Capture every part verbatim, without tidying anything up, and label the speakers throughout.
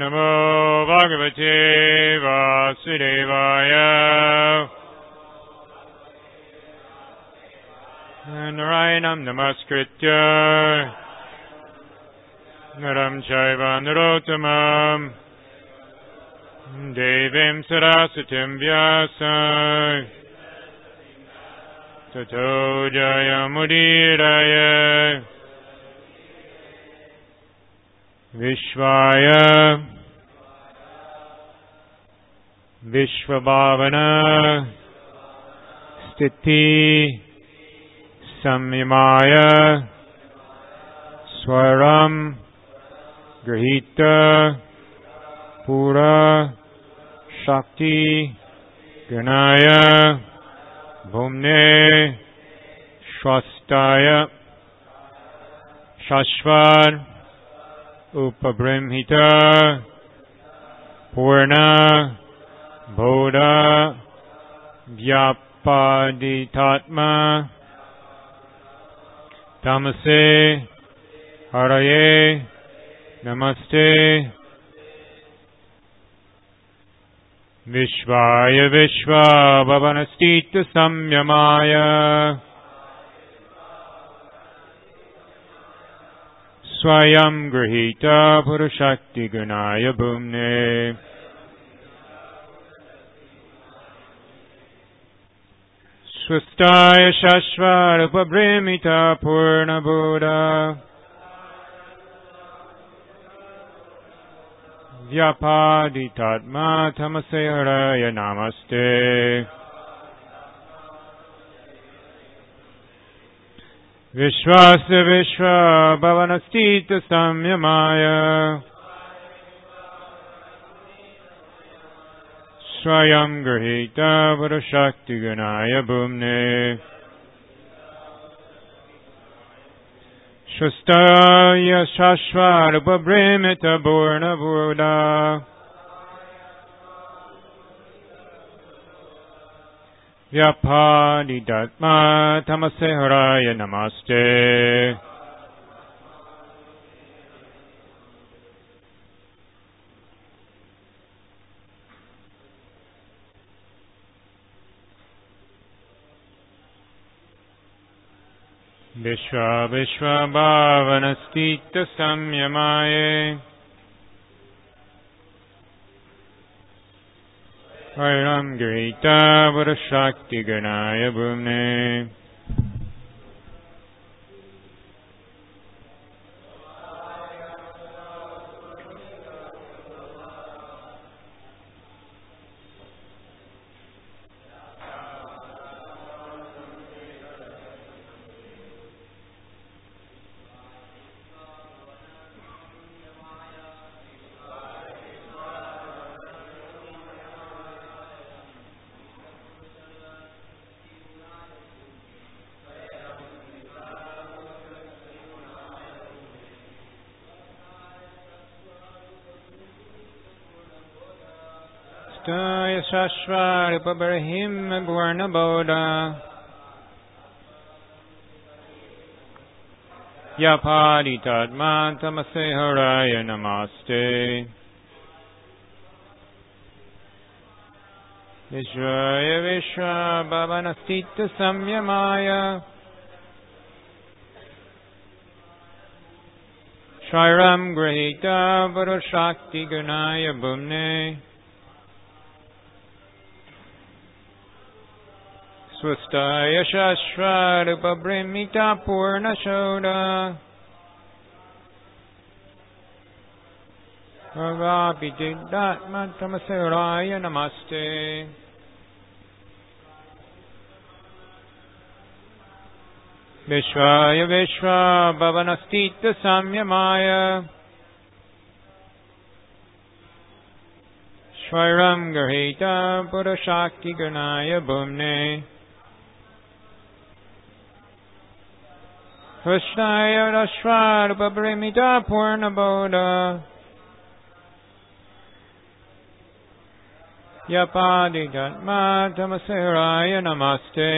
Speaker 1: Namo Bhagavate Vasudevaya. Narayanam Namaskritya Naram Chaiva Narottamam Devim Sarasatim Vyasa Tato Jayamudiraya Vishvaya Vishvabhavana Stiti Samyamaya Swaram Grahita Pura Shakti Ganaya Bhumne Shwastaya Shashvar Upabrimhita Purna Bodha Vyapaditatma Tamase Haraye Namaste Vishvaya Vishva Bhavanastita Samyamaya Swayam Grahita Purushakti Gunaya Bhumne Swastaya Shashvar Upabrimita Purna Buddha Vyapaditatma Tamase Haraya Namaste Vishvasya Vishva Bhavanastita Samyamaya Swayam Grahita Purushakti Gunaya Bhumne Shastaya Shashvar Upabrimita Purna Buddha Vyapaditatma Tamase Haraya Namaste Vishva Vishva Bhavanastita Samyamaye Vairam Grita Varashakti Ganaya Bhumne Staya Shashvar Upabrahim Purna Bodha Vyapaditatma Tamase Haraya Namaste Vishvaya Vishva Bhavanastita Samyamaya Shairam Grahita Purushakti Gunaya Bhumne Swastaya Shashvar Upabrimita Purna Shoda Bhagavatidatma Tamase Haraya Namaste Vishvaya Vishva Bhavanastita Samyamaya Shvairam Grahita Purushakti Gunaya Bhumne Krishnaya Rashvar Upabrimita Purna Bodha Vyapaditatma Tamase Haraya Namaste.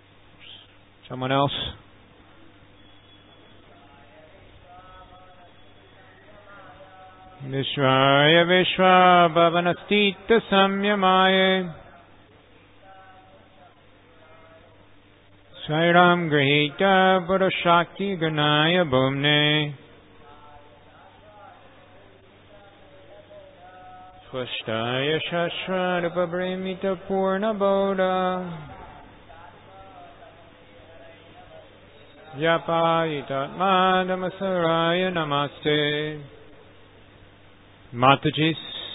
Speaker 1: Someone else? Vishvaya Vishva Bhavanastita Samyamaye Sairam Grihita Buddha Shakti Ganaya Bhumne Swashtaya Shashvarupa Brahmita Purna Bodha Vyapayitatma Namassaraya Namaste. Matajis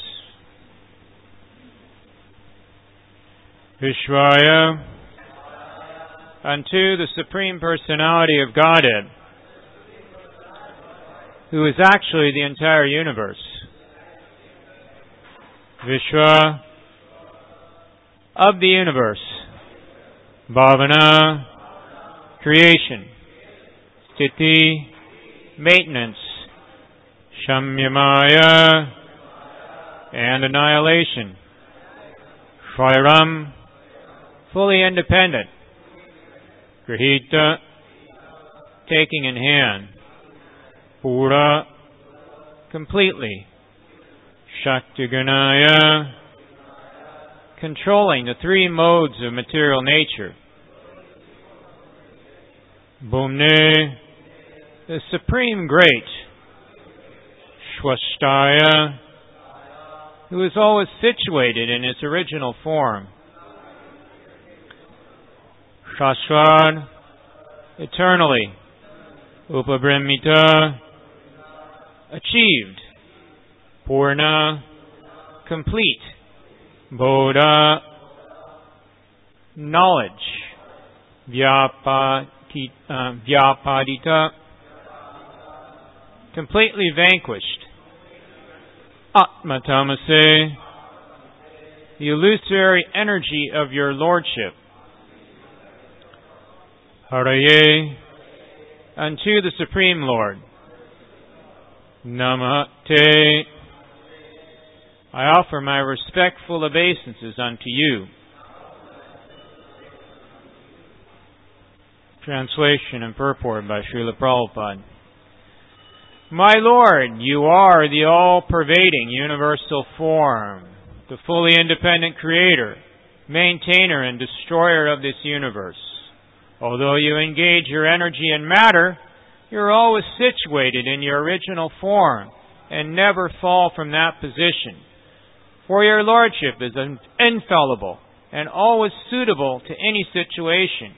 Speaker 1: Vishvaya unto the Supreme Personality of Godhead, who is actually the entire universe. Vishwa, of the universe. Bhavana, creation. Sthiti, maintenance. Shamyamaya, and annihilation. Shvairam, fully independent. Grihita, taking in hand. Pura, completely. Shaktiganaya, controlling the three modes of material nature. Bhumne, the supreme great. Swashtaya, who is always situated in its original form. Shashvad, eternally. Upabrahmita, achieved. Purna, complete. Bodha, knowledge. Vyapadita, uh, Vyapadita, completely vanquished. Atmatamase, the illusory energy of your lordship. Haraye, unto the Supreme Lord. Namaste, I offer my respectful obeisances unto you. Translation and purport by Srila Prabhupada. My Lord, you are the all-pervading universal form, the fully independent creator, maintainer and destroyer of this universe. Although you engage your energy in matter, you are always situated in your original form and never fall from that position. For your Lordship is infallible and always suitable to any situation.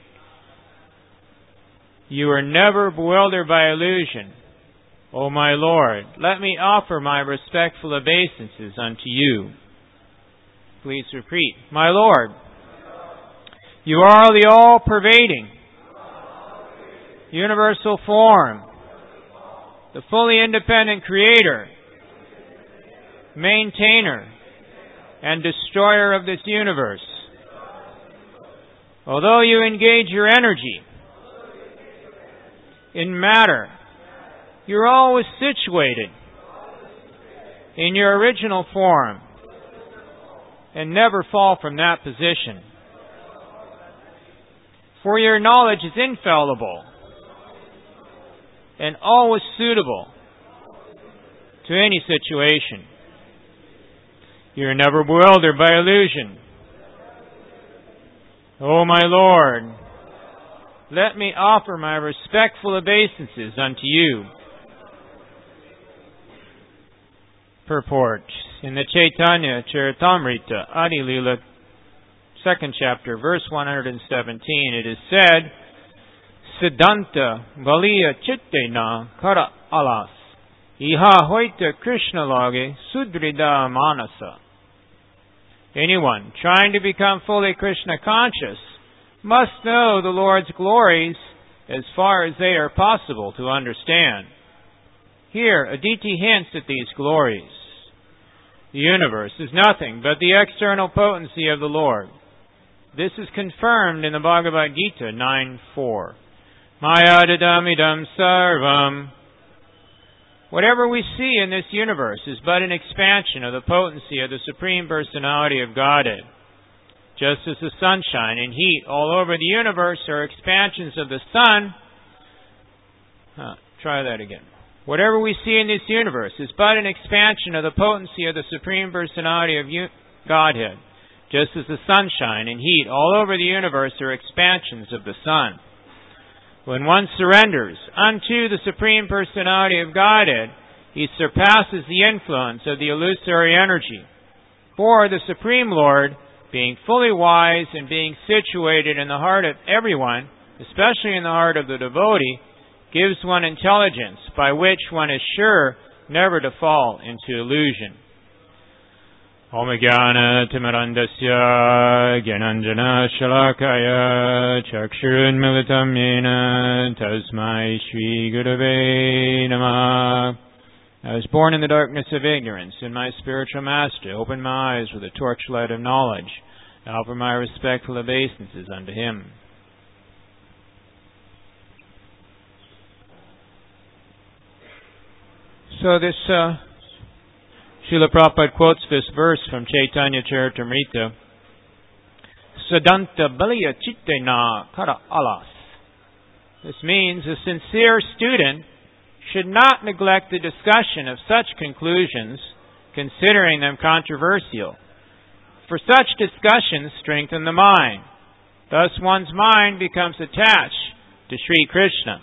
Speaker 1: You are never bewildered by illusion. O my Lord, let me offer my respectful obeisances unto you. Please repeat. My Lord, you are the all-pervading, universal form, the fully independent creator, maintainer, and destroyer of this universe. Although you engage your energy in matter, you're always situated in your original form and never fall from that position. For your knowledge is infallible and always suitable to any situation. You are never bewildered by illusion. O my Lord, let me offer my respectful obeisances unto you. Purport. In the Chaitanya Charitamrita, Adi Lila, second chapter, verse one hundred seventeen, it is said, Siddhanta Valiya Chitte Na Kara Alas Iha Hoita Krishna Lage Sudrida Manasa. Anyone trying to become fully Krishna conscious must know the Lord's glories as far as they are possible to understand. Here, Aditi hints at these glories. The universe is nothing but the external potency of the Lord. This is confirmed in the Bhagavad Gita nine four. Maya dadamidam sarvam. Whatever we see in this universe is but an expansion of the potency of the Supreme Personality of Godhead. Just as the sunshine and heat all over the universe are expansions of the sun. Huh, try that again. Whatever we see in this universe is but an expansion of the potency of the Supreme Personality of Godhead, just as the sunshine and heat all over the universe are expansions of the sun. When one surrenders unto the Supreme Personality of Godhead, he surpasses the influence of the illusory energy. For the Supreme Lord, being fully wise and being situated in the heart of everyone, especially in the heart of the devotee, gives one intelligence by which one is sure never to fall into illusion. Om Jnana Timirandasya Gyananjana Shalakaya Chakshurun Militam Yena Tasmai Shri Gurave Namah. I was born in the darkness of ignorance, and my spiritual master opened my eyes with a torchlight of knowledge. I offer my respectful obeisances unto him. So this uh, Srila Prabhupada quotes this verse from Chaitanya Charitamrita. Siddhanta Baliya Chittena Kara Alas. This means a sincere student should not neglect the discussion of such conclusions, considering them controversial. For such discussions strengthen the mind. Thus one's mind becomes attached to Sri Krishna.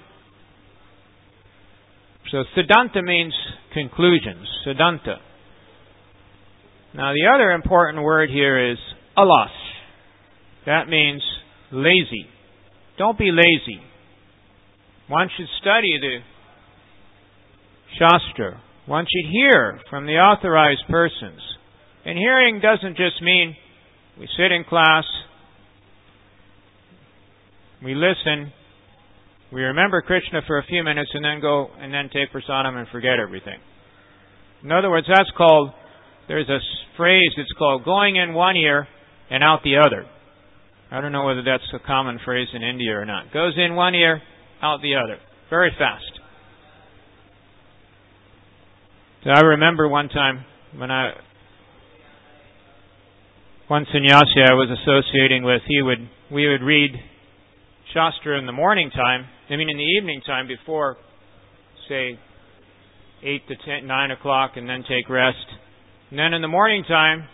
Speaker 1: So Siddhanta means conclusions. Siddhanta. Now the other important word here is alas. That means lazy. Don't be lazy. One should study the Shastra. One should hear from the authorized persons. And hearing doesn't just mean we sit in class, we listen, we remember Krishna for a few minutes and then go and then take prasadam and forget everything. In other words, that's called, there's a phrase, it's called going in one ear and out the other. I don't know whether that's a common phrase in India or not. Goes in one ear, out the other. Very fast. So I remember one time when I, one sannyasi I was associating with, he would, we would read Shastra in the morning time, I mean in the evening time before, say, eight to ten, nine o'clock, and then take rest. And then in the morning time,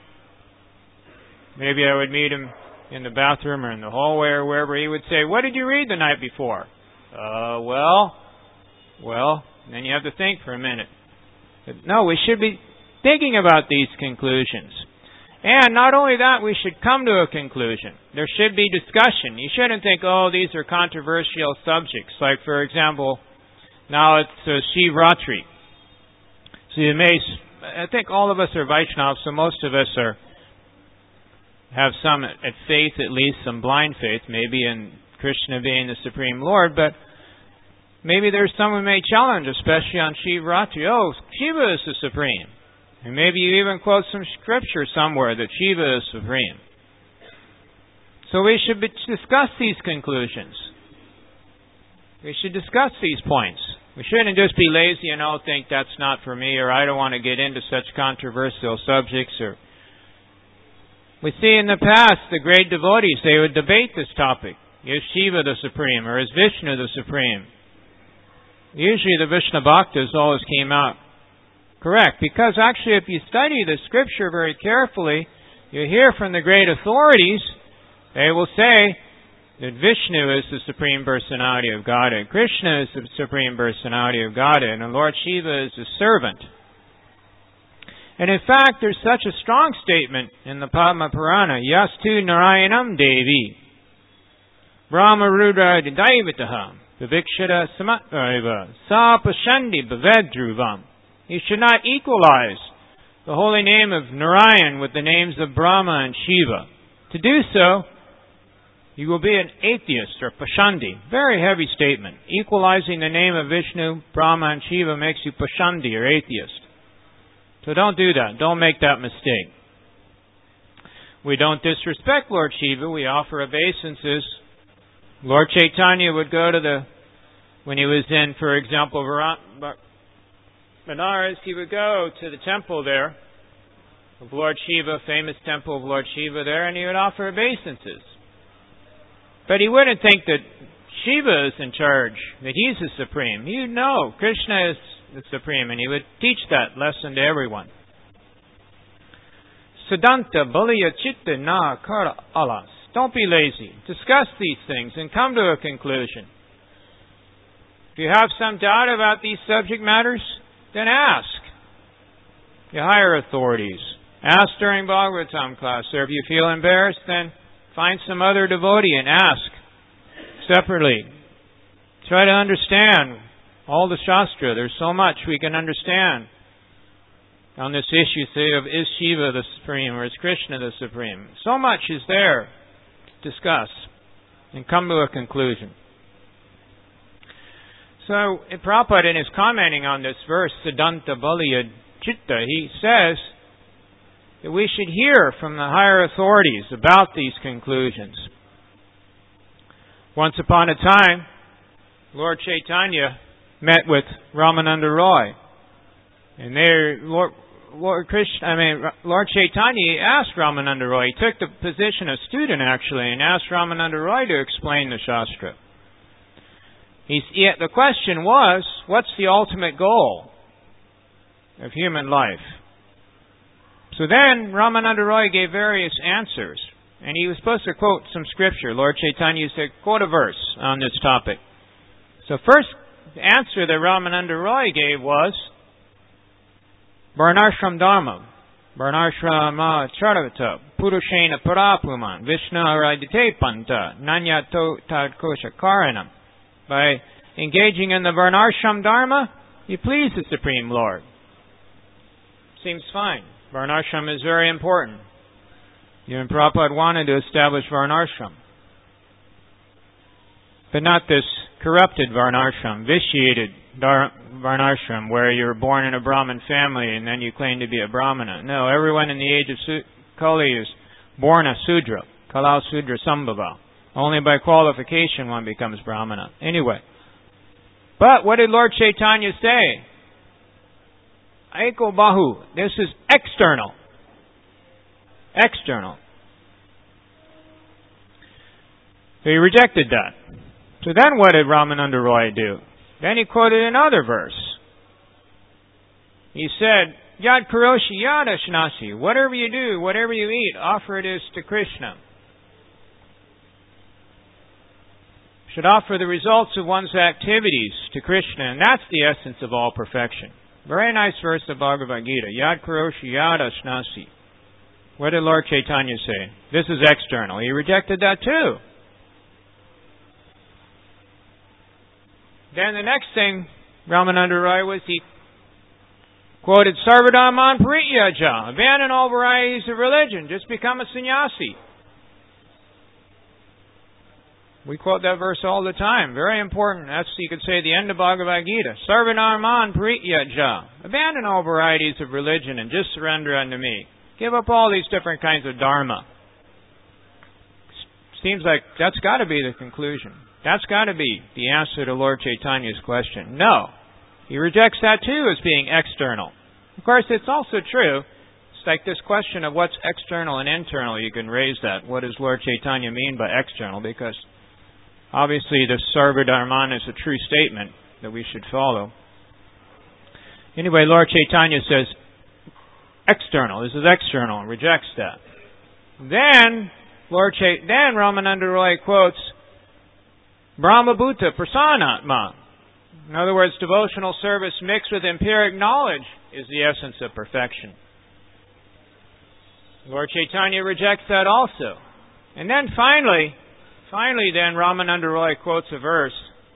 Speaker 1: maybe I would meet him in the bathroom or in the hallway or wherever. He would say, "What did you read the night before?" Uh, well, well, and then you have to think for a minute. But no, we should be thinking about these conclusions. And not only that, we should come to a conclusion. There should be discussion. You shouldn't think, oh, these are controversial subjects. Like, for example, now it's uh, Shivratri. So you may, I think all of us are Vaishnavas, so most of us are have some at faith, at least some blind faith, maybe in Krishna being the Supreme Lord, but maybe there's some who may challenge, especially on Shivratri. Oh, Shiva is the Supreme. And maybe you even quote some scripture somewhere that Shiva is supreme. So we should be, discuss these conclusions. We should discuss these points. We shouldn't just be lazy and oh, think that's not for me, or I don't want to get into such controversial subjects. Or we see in the past the great devotees, they would debate this topic. Is Shiva the Supreme, or is Vishnu the Supreme? Usually the Vishnu Bhaktas always came out correct, because actually if you study the scripture very carefully, you hear from the great authorities, they will say that Vishnu is the Supreme Personality of Godhead, Krishna is the Supreme Personality of Godhead, and Lord Shiva is the servant. And in fact, there's such a strong statement in the Padma Purana, Yastu Narayanam Devi, Brahma Rudra Daivataha, Vivikshara Samatvaiva, Sa Pashandi Bhavedruvam. You should not equalize the holy name of Narayan with the names of Brahma and Shiva. To do so, you will be an atheist or Pashandi. Very heavy statement. Equalizing the name of Vishnu, Brahma, and Shiva makes you Pashandi or atheist. So don't do that. Don't make that mistake. We don't disrespect Lord Shiva. We offer obeisances. Lord Chaitanya would go to the, when he was in, for example, Benares, he would go to the temple there of Lord Shiva, famous temple of Lord Shiva there, and he would offer obeisances. But he wouldn't think that Shiva is in charge, that he's the supreme. You know, Krishna is the Supreme, and he would teach that lesson to everyone. Siddhanta Baliya Chitta Na Kara Alas. Don't be lazy. Discuss these things and come to a conclusion. If you have some doubt about these subject matters, then ask your higher authorities. Ask during Bhagavatam class. Or if you feel embarrassed, then find some other devotee and ask separately. Try to understand all the Shastra. There's so much we can understand on this issue, say, of is Shiva the Supreme or is Krishna the Supreme. So much is there to discuss and come to a conclusion. So, Prabhupada, in his commenting on this verse, Siddhanta Baliya Chitta, he says that we should hear from the higher authorities about these conclusions. Once upon a time, Lord Chaitanya met with Ramananda Roy, and there, Lord, Lord Krishna, I mean, Lord Chaitanya asked Ramananda Roy. He took the position of student actually, and asked Ramananda Roy to explain the Shastra. He's, yet the question was, what's the ultimate goal of human life? So then Ramananda Roy gave various answers, and he was supposed to quote some scripture. Lord Chaitanya said, quote a verse on this topic. So first answer that Ramananda Roy gave was Varnashram Dharma, Varnashrama Charavata, Purushena Parapuman, Vishnu Radite Panta, Nanyato Tadkosha Karanam. By engaging in the Varnashram Dharma, you please the Supreme Lord. Seems fine. Varnashram is very important. You and Prabhupada wanted to establish Varnashram. But not this corrupted Varnashram, vitiated Dar- Varnashram, where you're born in a Brahmin family and then you claim to be a Brahmana. No, everyone in the age of Su- Kali is born a Sudra, Kalau Sudra Sambhava. Only by qualification one becomes Brahmana. Anyway. But what did Lord Chaitanya say? Aiko Bahu. This is external. External. So he rejected that. So then what did Ramananda Roy do? Then he quoted another verse. He said, Yad Karoshi Yad Ashnasi. Whatever you do, whatever you eat, offer it is to Krishna. Should offer the results of one's activities to Krishna, and that's the essence of all perfection. Very nice verse of Bhagavad Gita. Yad Karoshi Yad Ashnasi. What did Lord Chaitanya say? This is external. He rejected that too. Then the next thing Ramananda Roy was he quoted Sarvadharman Parityaja. Abandon all varieties of religion. Just become a sannyasi. We quote that verse all the time. Very important. That's, you could say, the end of Bhagavad Gita. Sarvadharman Parityaja. Abandon all varieties of religion and just surrender unto me. Give up all these different kinds of dharma. Seems like that's got to be the conclusion. That's got to be the answer to Lord Chaitanya's question. No. He rejects that too as being external. Of course, it's also true. It's like this question of what's external and internal. You can raise that. What does Lord Chaitanya mean by external? Because obviously the Sarvadharman is a true statement that we should follow. Anyway, Lord Chaitanya says external. This is external and rejects that. Then Lord Chait- then Ramananda Roy quotes Brahma Bhuta Prasanatma. In other words, devotional service mixed with empiric knowledge is the essence of perfection. Lord Chaitanya rejects that also. And then finally, finally then Ramananda Roy quotes a verse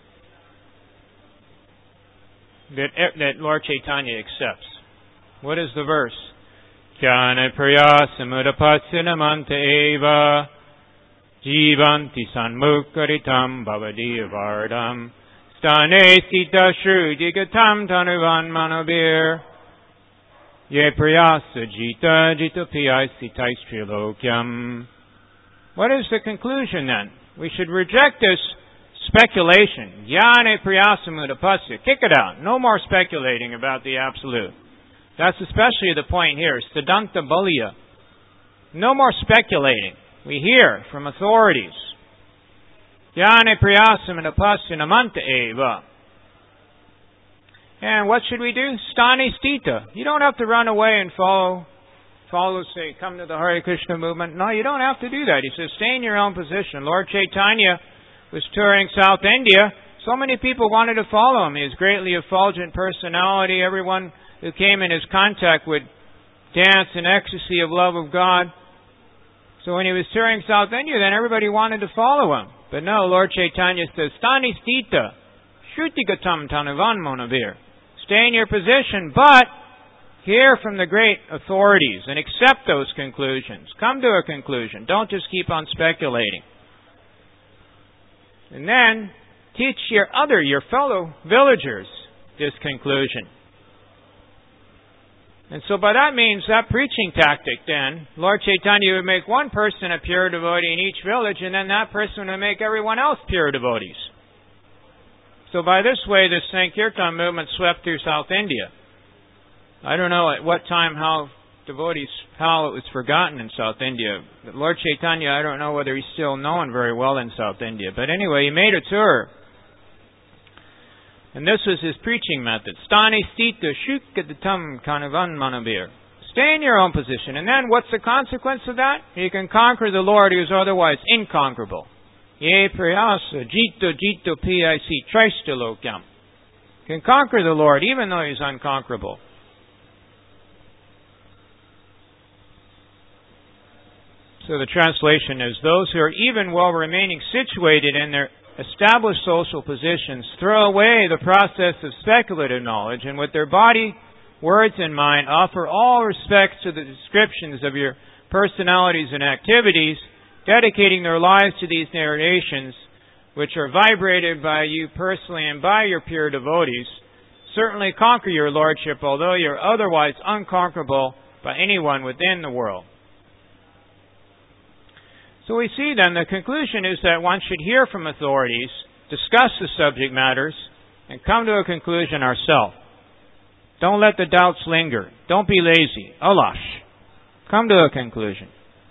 Speaker 1: that, that Lord Chaitanya accepts. What is the verse? Jnana prayasamudapasyanamanta eva Jivanti sanmukkaritam bhavadiyavardam Stane sita shrudigatam tanuvan manabir Ye prayasa jita jita piyai sitais trilokyam. What is the conclusion then? We should reject this speculation. Jnana prayasamudapasya. Kick it out. No more speculating about the absolute. That's especially the point here. Siddhanta Baliya. No more speculating. We hear from authorities. Jnana prayasam and apasya namanta eva. And what should we do? Stani stita. You don't have to run away and follow, follow, say, come to the Hare Krishna movement. No, you don't have to do that. He says, stay in your own position. Lord Chaitanya was touring South India. So many people wanted to follow him. He has greatly effulgent personality. Everyone who came in his contact would dance in ecstasy of love of God. So when he was touring South India, then everybody wanted to follow him. But no, Lord Chaitanya says, Stani stita, shrutigatam tanavan monavir. Stay in your position, but hear from the great authorities and accept those conclusions. Come to a conclusion. Don't just keep on speculating. And then teach your other, your fellow villagers, this conclusion. And so by that means, that preaching tactic then, Lord Chaitanya would make one person a pure devotee in each village, and then that person would make everyone else pure devotees. So by this way, this Sankirtan movement swept through South India. I don't know at what time, how devotees, how it was forgotten in South India. But Lord Chaitanya, I don't know whether he's still known very well in South India. But anyway, he made a tour. And this was his preaching method. Stani stita shukadatam kanavan manavir. Stay in your own position. And then what's the consequence of that? You can conquer the Lord who is otherwise inconquerable. Ye prayasa jito jito pic tristalokam. Can conquer the Lord even though he's unconquerable. So the translation is, those who are even while remaining situated in their established social positions throw away the process of speculative knowledge, and with their body, words, and mind offer all respect to the descriptions of your personalities and activities, dedicating their lives to these narrations, which are vibrated by you personally and by your pure devotees, certainly conquer your lordship, although you are otherwise unconquerable by anyone within the world. So we see then the conclusion is that one should hear from authorities, discuss the subject matters, and come to a conclusion ourselves. Don't let the doubts linger. Don't be lazy. Alash. Come to a conclusion.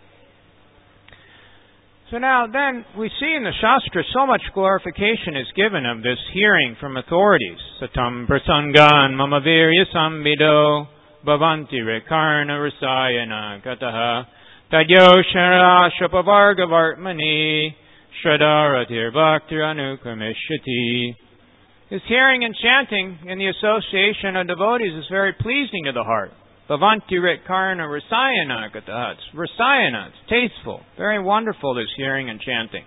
Speaker 1: So now then we see in the Shastra so much glorification is given of this hearing from authorities. Satam prasangan mamavirya sambido bhavanti rekarna rasayana gataha Tadyo shara shapavargavartmani shradaratir bhaktir anukramishati. His hearing and chanting in the association of devotees is very pleasing to the heart. Bhavanti Ritkarna Rasayana Gata. It's Rasayana. It's tasteful. Very wonderful, this hearing and chanting.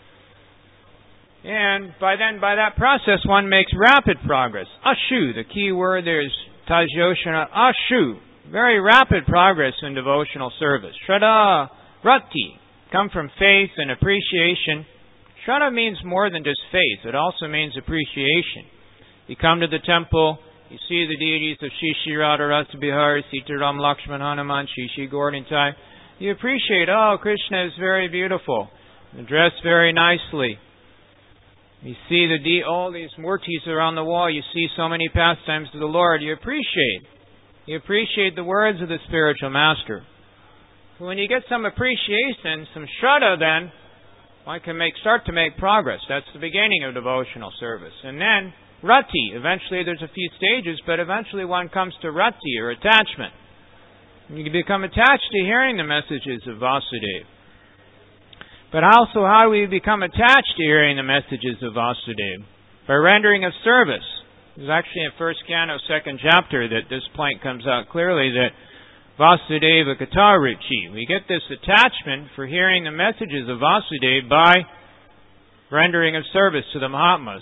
Speaker 1: And by then, by that process, one makes rapid progress. Ashu, the key word there is Tajyoshana. Ashu. Very rapid progress in devotional service. Shraddha Rati. Come from faith and appreciation. Shraddha means more than just faith. It also means appreciation. You come to the temple, you see the deities of Shishi Radha Rasa Bihar, Sitaram Lakshman Hanuman, Shishi Gordontai. You appreciate, oh, Krishna is very beautiful, dressed very nicely. You see the de- all these murtis around the wall. You see so many pastimes of the Lord. You appreciate. You appreciate the words of the spiritual master. So when you get some appreciation, some shraddha, then one can make start to make progress. That's the beginning of devotional service. And then rati. Eventually there's a few stages, but eventually one comes to rati, or attachment. You can become attached to hearing the messages of Vasudeva. But also, how do we become attached to hearing the messages of Vasudeva? By rendering of service. There's actually in first canto, second chapter, that this point comes out clearly, that Vasudeva Katarichi. We get this attachment for hearing the messages of Vasudeva by rendering of service to the Mahatmas.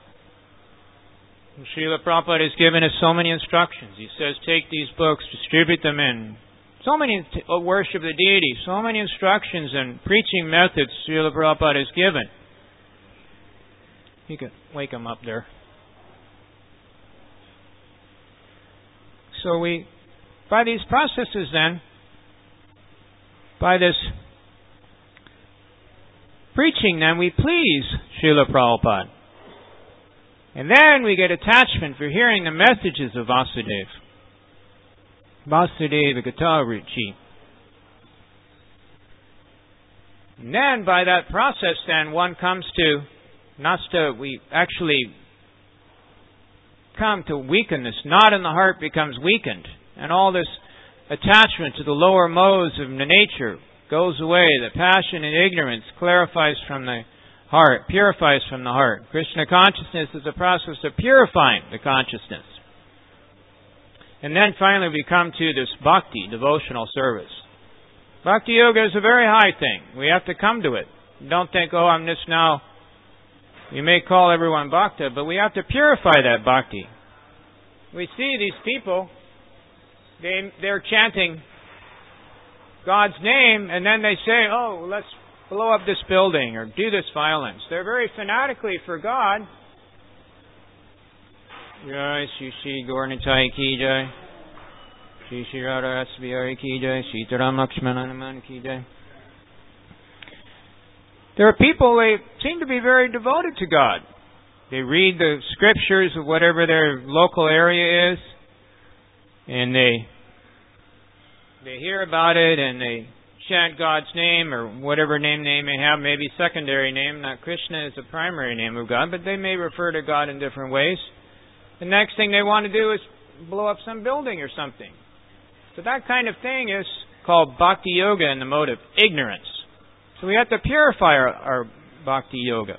Speaker 1: And Srila Prabhupada has given us so many instructions. He says, take these books, distribute them in. So many t- worship the deity, so many instructions and preaching methods Srila Prabhupada has given. You can wake him up there. So we, by these processes then, by this preaching then, we please Srila Prabhupada. And then we get attachment for hearing the messages of Vasudeva. Vasudeva Gata-ruchi. And then by that process then one comes to Nasta, we actually come to weaken this. Knot in the heart becomes weakened. And all this attachment to the lower modes of the nature goes away. The passion and ignorance clarifies from the heart, purifies from the heart. Krishna consciousness is a process of purifying the consciousness. And then finally we come to this bhakti, devotional service. Bhakti yoga is a very high thing. We have to come to it. Don't think, oh, I'm just now... You may call everyone bhakta, but we have to purify that bhakti. We see these people, they, they're chanting God's name, and then they say, oh, let's blow up this building or do this violence. They're very fanatically for God. Jai Shri Shri Gaurnitai Ki Jai. Shri Shri Radha Asbihari Ki Jai. Sitaram Lakshmana Hanuman Ki Jai. There are people, they seem to be very devoted to God. They read the scriptures of whatever their local area is, and they they hear about it, and they chant God's name, or whatever name they may have, maybe secondary name. Not Krishna is the primary name of God, but they may refer to God in different ways. The next thing they want to do is blow up some building or something. So that kind of thing is called bhakti yoga in the mode of ignorance. So we have to purify our, our bhakti yoga.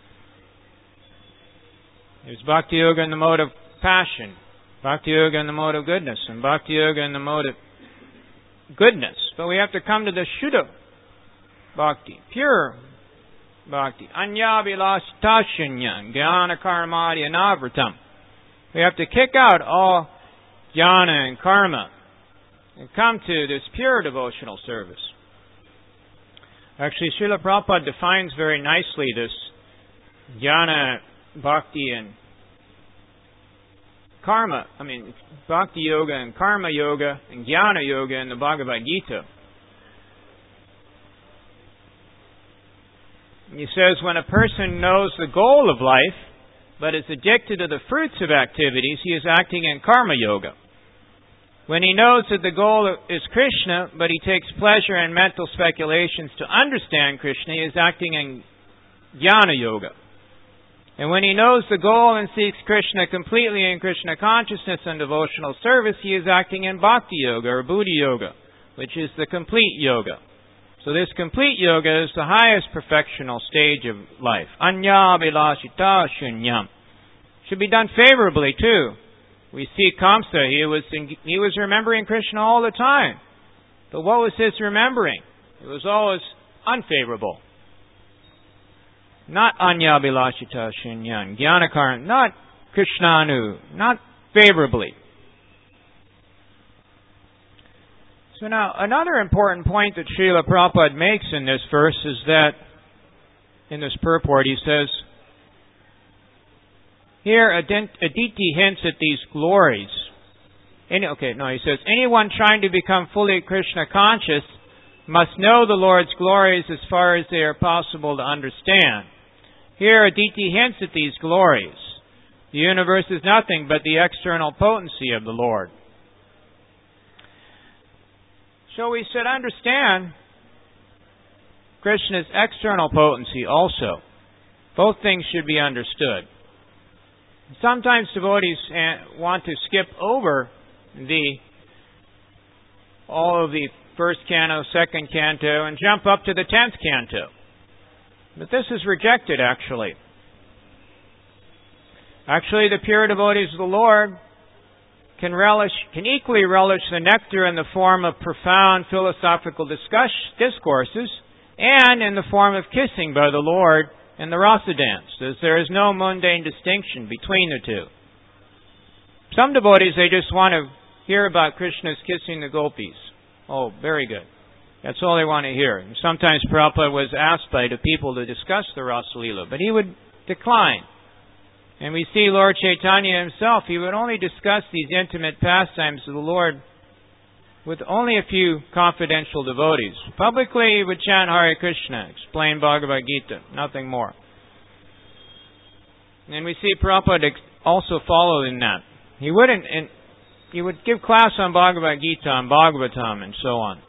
Speaker 1: There's bhakti yoga in the mode of passion, bhakti yoga in the mode of goodness, and bhakti yoga in the mode of goodness. But we have to come to the Shuddha bhakti, pure bhakti. Anyabhilastashunya, jnana karmadi anavritam. We have to kick out all jnana and karma and come to this pure devotional service. Actually, Srila Prabhupada defines very nicely this jnana, bhakti, and karma. I mean, bhakti yoga and karma yoga and jnana yoga in the Bhagavad Gita. He says, when a person knows the goal of life, but is addicted to the fruits of activities, he is acting in karma yoga. When he knows that the goal is Krishna, but he takes pleasure in mental speculations to understand Krishna, he is acting in jnana yoga. And when he knows the goal and seeks Krishna completely in Krishna consciousness and devotional service, he is acting in bhakti yoga or buddhi yoga, which is the complete yoga. So this complete yoga is the highest perfectional stage of life. Anya Abhilashita Shunyam. Should be done favorably too. We see Kamsa, he was in, he was remembering Krishna all the time. But what was his remembering? It was always unfavorable. Not Anyabhilashita Shunyam, Jnanakaran, not Krishnanu, not favorably. So now, another important point that Srila Prabhupada makes in this verse is that, in this purport, he says, here Aditi hints at these glories. Any, okay, no, he says, anyone trying to become fully Krishna conscious must know the Lord's glories as far as they are possible to understand. Here Aditi hints at these glories. The universe is nothing but the external potency of the Lord. So we should understand Krishna's external potency also. Both things should be understood. Sometimes devotees want to skip over the all of the first canto, second canto, and jump up to the tenth canto. But this is rejected, actually. Actually, the pure devotees of the Lord can relish, can equally relish the nectar in the form of profound philosophical discuss, discourses and in the form of kissing by the Lord in the rasa dance, as there is no mundane distinction between the two. Some devotees, they just want to hear about Krishna's kissing the gopis. Oh, very good. That's all they want to hear. And sometimes Prabhupada was asked by the people to discuss the Rasa Leela, but he would decline. And we see Lord Chaitanya himself, he would only discuss these intimate pastimes of the Lord with only a few confidential devotees. Publicly, he would chant Hare Krishna, explain Bhagavad Gita, nothing more. And we see Prabhupada also follow in that. He wouldn't, and he would give class on Bhagavad Gita, on Bhagavatam, and so on.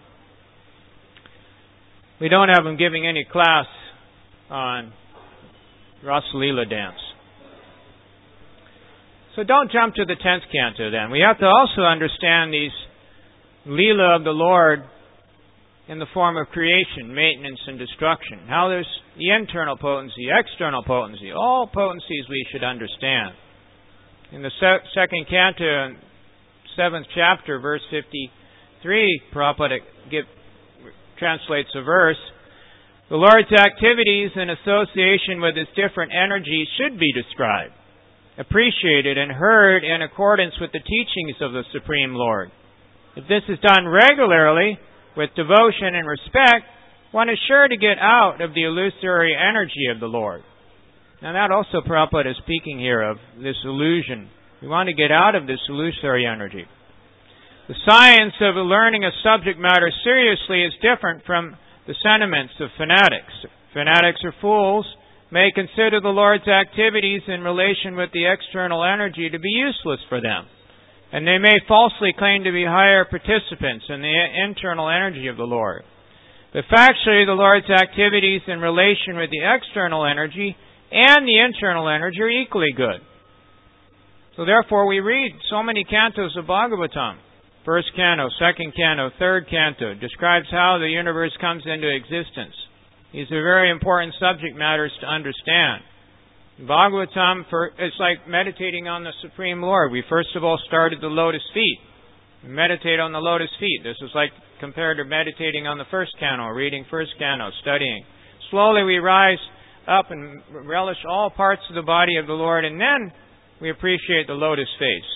Speaker 1: We don't have him giving any class on Rasa Leela dance. So don't jump to the tenth canto then. We have to also understand these Leela of the Lord in the form of creation, maintenance, and destruction. How there's the internal potency, external potency, all potencies we should understand. In the se- second canto, seventh chapter, verse fifty-three, Prabhupada give, translates a verse. The Lord's activities in association with His different energies should be described, appreciated, and heard in accordance with the teachings of the Supreme Lord. If this is done regularly, with devotion and respect, one is sure to get out of the illusory energy of the Lord. Now that also Prabhupada is speaking here of this illusion. We want to get out of this illusory energy. The science of learning a subject matter seriously is different from the sentiments of fanatics. Fanatics or fools may consider the Lord's activities in relation with the external energy to be useless for them, and they may falsely claim to be higher participants in the internal energy of the Lord. But factually, the Lord's activities in relation with the external energy and the internal energy are equally good. So therefore we read so many cantos of Bhagavatam. First canto, second canto, third canto describes how the universe comes into existence. These are very important subject matters to understand. Bhagavatam, for, it's like meditating on the Supreme Lord. We first of all started the lotus feet. We meditate on the lotus feet. This is like compared to meditating on the first canto, reading first canto, studying. Slowly we rise up and relish all parts of the body of the Lord, and then we appreciate the lotus face.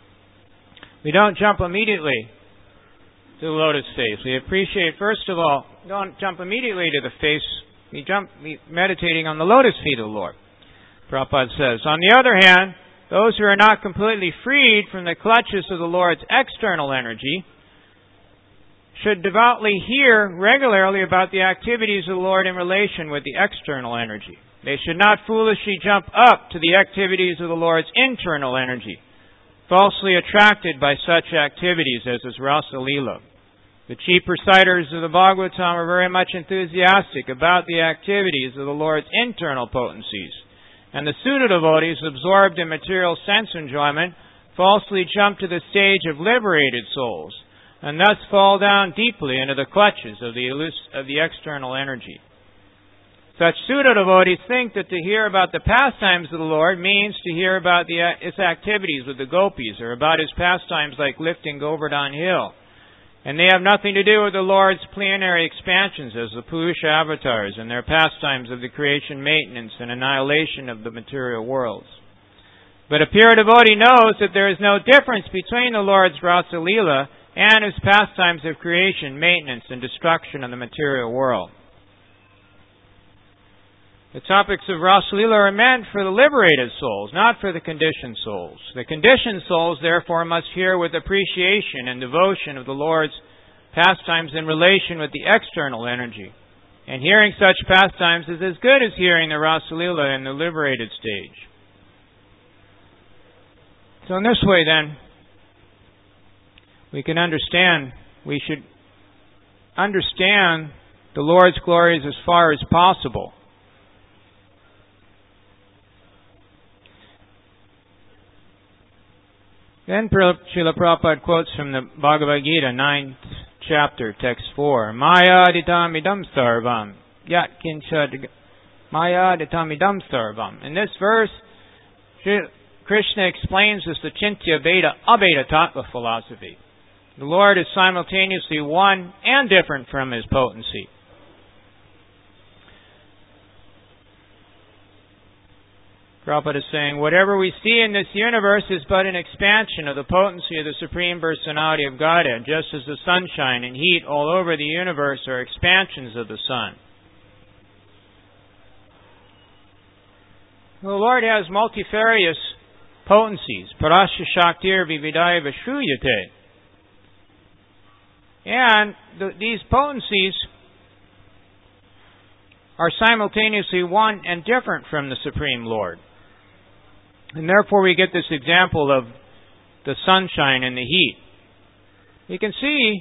Speaker 1: We don't jump immediately to the lotus face. We appreciate, first of all, don't jump immediately to the face. We jump we, meditating on the lotus feet of the Lord. Prabhupada says, on the other hand, those who are not completely freed from the clutches of the Lord's external energy should devoutly hear regularly about the activities of the Lord in relation with the external energy. They should not foolishly jump up to the activities of the Lord's internal energy, falsely attracted by such activities as is Rasa Leela. The chief reciters of the Bhagavatam are very much enthusiastic about the activities of the Lord's internal potencies, and the pseudo devotees absorbed in material sense enjoyment falsely jump to the stage of liberated souls, and thus fall down deeply into the clutches of the of the external energy. Such pseudo devotees think that to hear about the pastimes of the Lord means to hear about the, His activities with the gopis, or about His pastimes like lifting Govardhan Hill. And they have nothing to do with the Lord's plenary expansions as the Purusha avatars and their pastimes of the creation, maintenance, and annihilation of the material worlds. But a pure devotee knows that there is no difference between the Lord's Rasa Leela and His pastimes of creation, maintenance, and destruction of the material world. The topics of Rasa Leela are meant for the liberated souls, not for the conditioned souls. The conditioned souls, therefore, must hear with appreciation and devotion of the Lord's pastimes in relation with the external energy. And hearing such pastimes is as good as hearing the Rasa Leela in the liberated stage. So in this way, then, we can understand, we should understand the Lord's glories as far as possible. Then Srila Prabhupada quotes from the Bhagavad Gita, ninth chapter, text four. Maya ditam idam sarvam. Yat kincha Maya ditam idam sarvam. In this verse, Krishna explains this the Chintya Beta Abeta Tattva philosophy. The Lord is simultaneously one and different from His potency. Prabhupada is saying, whatever we see in this universe is but an expansion of the potency of the Supreme Personality of Godhead, just as the sunshine and heat all over the universe are expansions of the sun. The Lord has multifarious potencies. Parasya Shaktir Vividaya Vashruyate. And the, these potencies are simultaneously one and different from the Supreme Lord. And therefore we get this example of the sunshine and the heat. You can see,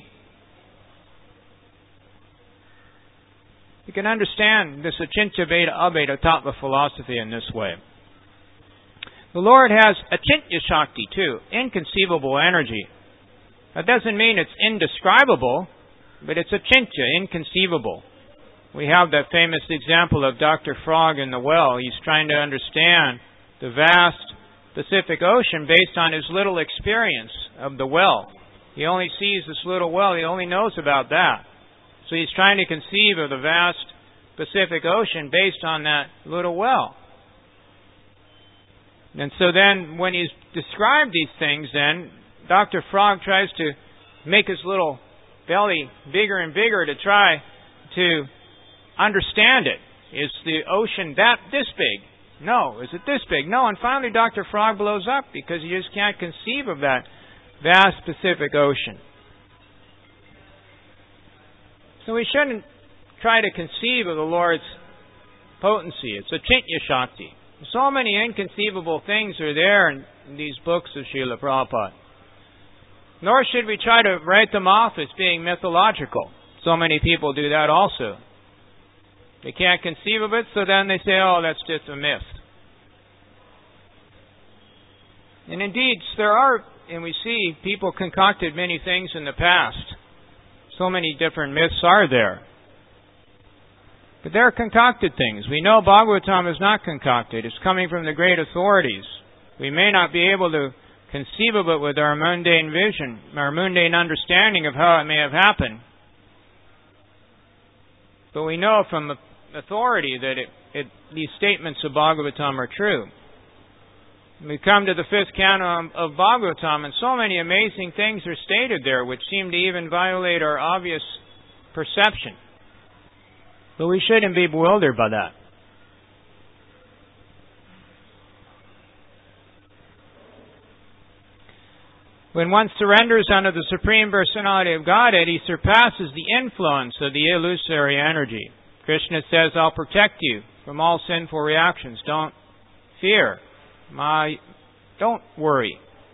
Speaker 1: you can understand this Achintya Beta Abeta Tattva philosophy in this way. The Lord has achintya shakti too, inconceivable energy. That doesn't mean it's indescribable, but it's achintya, inconceivable. We have that famous example of Doctor Frog in the well. He's trying to understand the vast Pacific Ocean based on his little experience of the well. He only sees this little well. He only knows about that. So he's trying to conceive of the vast Pacific Ocean based on that little well. And so then when he's described these things, then Doctor Frog tries to make his little belly bigger and bigger to try to understand it. Is the ocean that this big? No. Is it this big? No. And finally Doctor Frog blows up because he just can't conceive of that vast Pacific Ocean. So we shouldn't try to conceive of the Lord's potency. It's achintya shakti. So many inconceivable things are there in these books of Srila Prabhupada. Nor should we try to write them off as being mythological. So many people do that also. They can't conceive of it, so then they say, oh, that's just a myth. And indeed, there are, and we see, people concocted many things in the past. So many different myths are there. But they're concocted things. We know Bhagavatam is not concocted. It's coming from the great authorities. We may not be able to conceive of it with our mundane vision, our mundane understanding of how it may have happened. But we know from authority that it, it, these statements of Bhagavatam are true. We come to the fifth canon of Bhagavatam, and so many amazing things are stated there which seem to even violate our obvious perception. But we shouldn't be bewildered by that. When one surrenders unto the Supreme Personality of Godhead, he surpasses the influence of the illusory energy. Krishna says, I'll protect you from all sinful reactions. Don't fear. My, don't worry.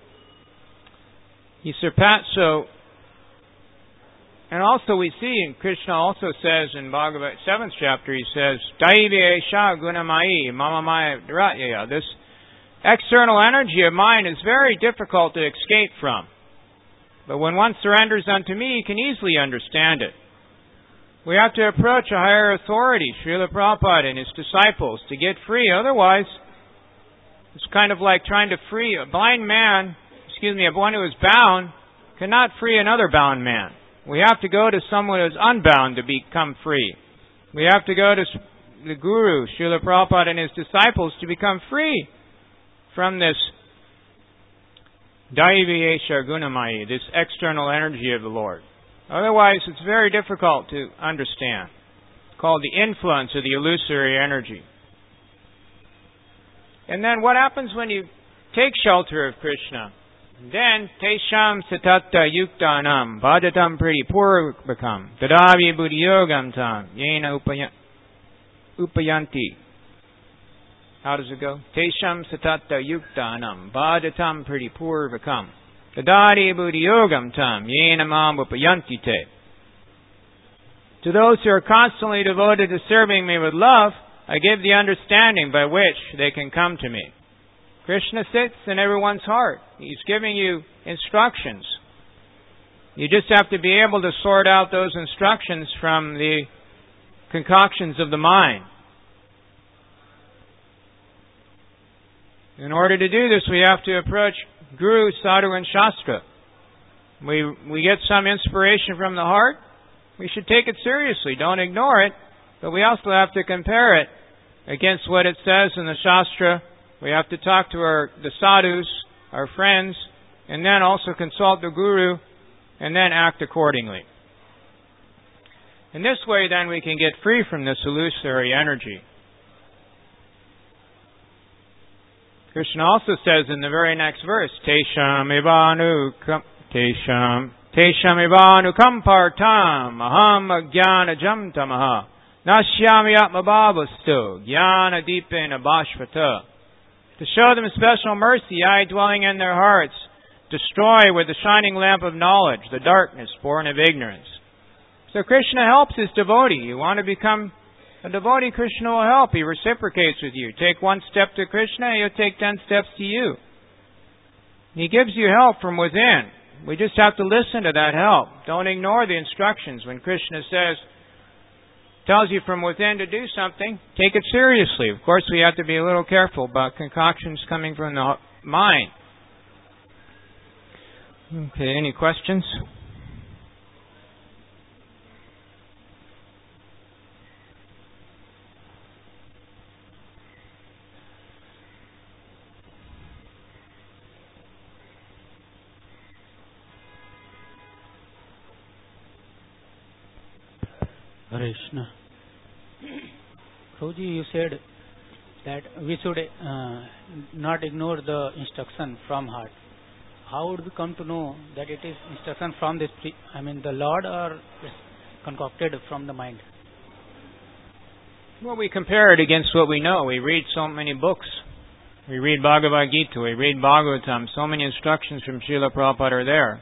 Speaker 1: He surpassed, so, and also we see, and Krishna also says in Bhagavad seventh chapter, he says, Daivi Esha Gunamai Mama Maya Dharatyaya. This external energy of mine is very difficult to escape from. But when one surrenders unto me, he can easily understand it. We have to approach a higher authority, Srila Prabhupada and his disciples, to get free. Otherwise, it's kind of like trying to free a blind man, excuse me, one who is bound, cannot free another bound man. We have to go to someone who is unbound to become free. We have to go to the Guru, Srila Prabhupada and his disciples, to become free from this Daivi Esha Gunamai, this external energy of the Lord. Otherwise, it's very difficult to understand. It's called the influence of the illusory energy. And then what happens when you take shelter of Krishna? Then, Tesham Satatta Yuktanam Bhadatam Pridipurvakam Tadavi Buddhiyogam Tam Yena Upayanti. How does it go? Tesham Satatta Yuktanam Bhadatam Pridipurvakam Tadari Buddhiyogam Tam Yena Mam Upayanti Te. To those who are constantly devoted to serving me with love, I give the understanding by which they can come to me. Krishna sits in everyone's heart. He's giving you instructions. You just have to be able to sort out those instructions from the concoctions of the mind. In order to do this, we have to approach Guru, Sadhu, and Shastra. We, we get some inspiration from the heart. We should take it seriously. Don't ignore it. But we also have to compare it against what it says in the Shastra. We have to talk to our the sadhus, our friends, and then also consult the Guru, and then act accordingly. In this way, then, we can get free from this illusory energy. Krishna also says in the very next verse, Tesham ivanu Tesham Tesham ivanu kampartam aham ajnana jam tamaha nashyami atmabhavastu jnana deepena bhashvata. To show them special mercy, I, dwelling in their hearts, destroy with the shining lamp of knowledge the darkness born of ignorance. So Krishna helps his devotee. You want to become A devotee, Krishna will help. He reciprocates with you. Take one step to Krishna, he'll take ten steps to you. He gives you help from within. We just have to listen to that help. Don't ignore the instructions. When Krishna says, tells you from within to do something, take it seriously. Of course, we have to be a little careful about concoctions coming from the mind. Okay, any questions?
Speaker 2: Hare Krishna. Prabhuji, you said that we should uh, not ignore the instruction from heart. How would we come to know that it is instruction from the pre- I mean the Lord, or concocted from the mind?
Speaker 1: Well, we compare it against what we know. We read so many books. We read Bhagavad Gita. We read Bhagavatam. So many instructions from Srila Prabhupada are there.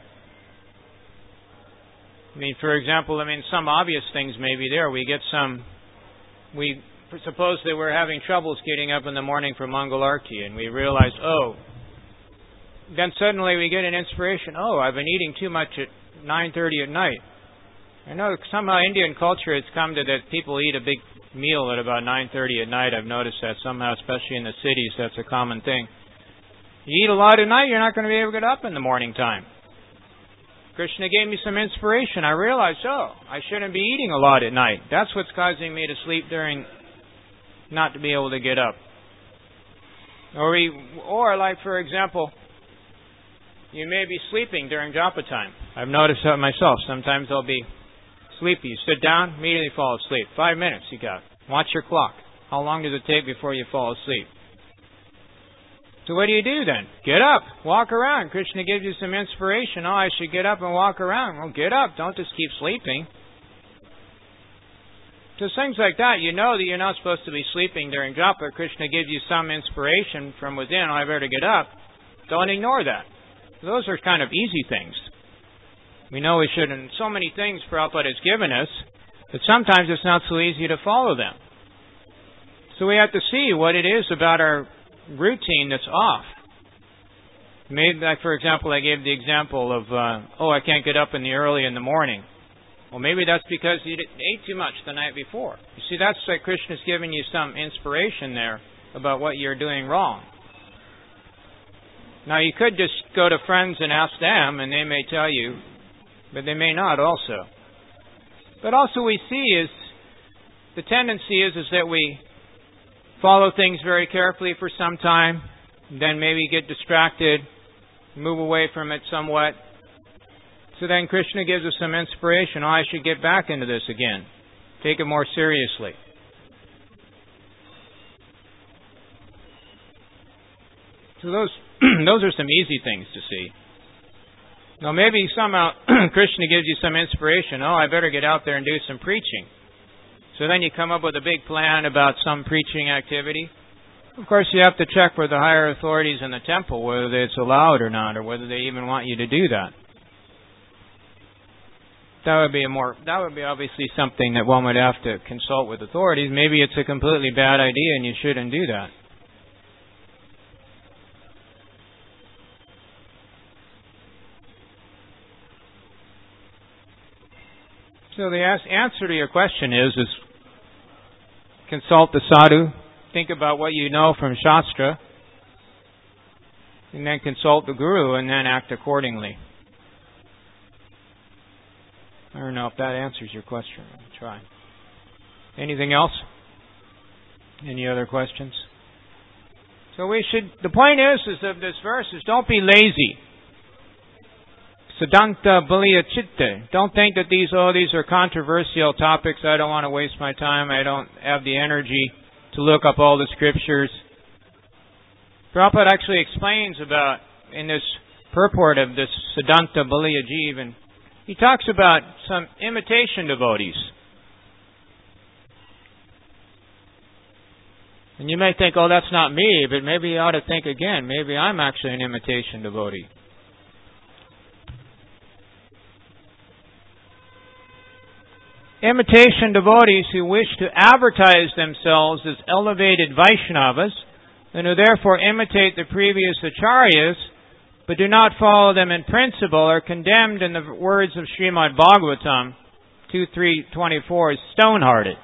Speaker 1: I mean, for example, I mean, some obvious things may be there. We get some, we suppose that we're having troubles getting up in the morning for Mangal Arti, and we realize, oh, then suddenly we get an inspiration, oh, I've been eating too much at nine thirty at night. I know somehow Indian culture has come to that people eat a big meal at about nine thirty at night. I've noticed that somehow, especially in the cities, that's a common thing. You eat a lot at night, you're not going to be able to get up in the morning time. Krishna gave me some inspiration. I realized, oh, I shouldn't be eating a lot at night. That's what's causing me to sleep during, not to be able to get up. Or, we, or like, for example, you may be sleeping during japa time. I've noticed that myself. Sometimes I'll be sleepy. You sit down, immediately fall asleep. Five minutes you got. Watch your clock. How long does it take before you fall asleep? So what do you do then? Get up. Walk around. Krishna gives you some inspiration. Oh, I should get up and walk around. Well, get up. Don't just keep sleeping. So things like that, you know that you're not supposed to be sleeping during japa. Krishna gives you some inspiration from within. Oh, I better get up. Don't ignore that. Those are kind of easy things. We know we shouldn't. So many things Prabhupada has given us, but sometimes it's not so easy to follow them. So we have to see what it is about our routine that's off. Maybe, like for example, I gave the example of, uh, oh, I can't get up in the early in the morning. Well, maybe that's because you ate too much the night before. You see, that's like Krishna's giving you some inspiration there about what you're doing wrong. Now, you could just go to friends and ask them, and they may tell you, but they may not also. But also we see is, the tendency is, is that we follow things very carefully for some time, then maybe get distracted, move away from it somewhat. So then Krishna gives us some inspiration. Oh, I should get back into this again. Take it more seriously. So those those are some easy things to see. Now maybe somehow Krishna gives you some inspiration. Oh, I better get out there and do some preaching. So then you come up with a big plan about some preaching activity. Of course, you have to check with the higher authorities in the temple whether it's allowed or not, or whether they even want you to do that. That would be a more. That would be obviously something that one would have to consult with authorities. Maybe it's a completely bad idea and you shouldn't do that. So the answer to your question is, is consult the sadhu, think about what you know from Shastra, and then consult the guru, and then act accordingly. I don't know if that answers your question. I'll try. Anything else? Any other questions? So we should, the point is, is of this verse is don't be lazy. Siddhanta Baliya Chitta. Don't think that these, oh, these are controversial topics. I don't want to waste my time. I don't have the energy to look up all the scriptures. Prabhupada actually explains about, in this purport of this Siddhanta Baliya Jivan, he talks about some imitation devotees. And you may think, oh, that's not me, but maybe you ought to think again. Maybe I'm actually an imitation devotee. imitation devotees who wish to advertise themselves as elevated Vaishnavas and who therefore imitate the previous acharyas but do not follow them in principle are condemned in the words of Srimad Bhagavatam two three twenty-four as stone-hearted.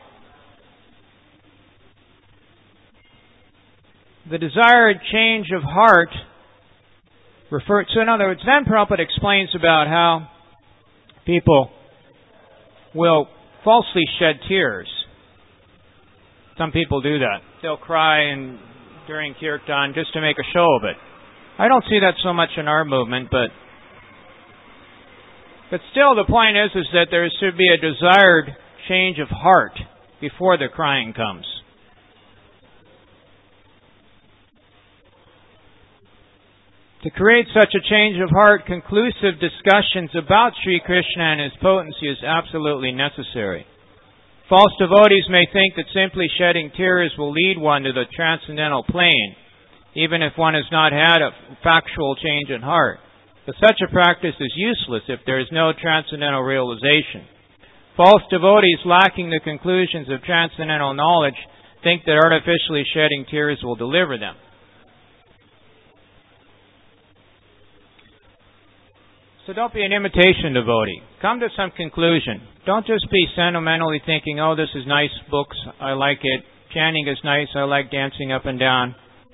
Speaker 1: The desired change of heart referred, so in other words, then Prabhupada explains about how people will falsely shed tears. Some people do that. They'll cry and during kirtan just to make a show of it. I don't see that so much in our movement, but but still the point is is that there should be a desired change of heart before the crying comes. To create such a change of heart, conclusive discussions about Sri Krishna and His potency is absolutely necessary. False devotees may think that simply shedding tears will lead one to the transcendental plane, even if one has not had a factual change in heart. But such a practice is useless if there is no transcendental realization. False devotees lacking the conclusions of transcendental knowledge think that artificially shedding tears will deliver them. So don't be an imitation devotee. Come to some conclusion. Don't just be sentimentally thinking, oh, this is nice books, I like it. Chanting is nice, I like dancing up and down.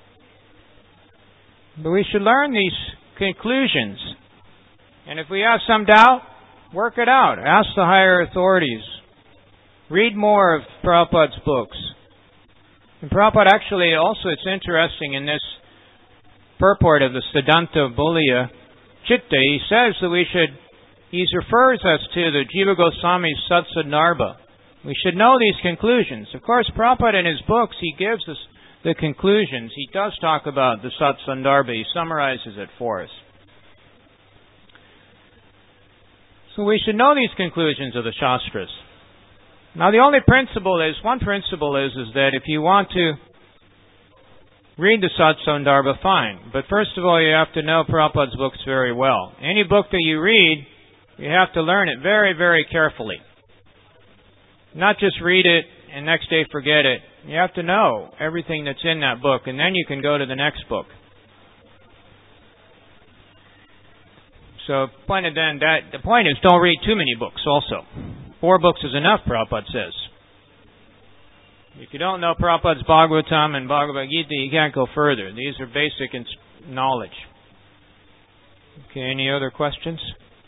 Speaker 1: But we should learn these conclusions. And if we have some doubt, work it out. Ask the higher authorities. Read more of Prabhupada's books. And Prabhupada actually, also it's interesting in this purport of the Siddhanta Bulya Chitta, he says that we should, he refers us to the Jiva Goswami's Satsandarbha. We should know these conclusions. Of course, Prabhupada in his books, he gives us the conclusions. He does talk about the Satsandarbha. He summarizes it for us. So we should know these conclusions of the Shastras. Now the only principle is, one principle is, is that if you want to read the Satsandarbha, fine. But first of all, you have to know Prabhupada's books very well. Any book that you read, you have to learn it very, very carefully. Not just read it and next day forget it. You have to know everything that's in that book, and then you can go to the next book. So point of then that the point is, don't read too many books also. Four books is enough, Prabhupada says. If you don't know Prabhupada's Bhagavatam and Bhagavad Gita, you can't go further. These are basic knowledge. Okay, any other questions?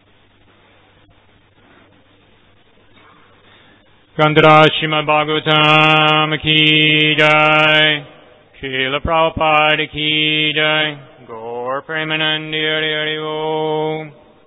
Speaker 1: Grandhara Srimad Bhagavatam ki jai, Srila Prabhupada ki jai, Gaur Premanandi Hari Hari Om.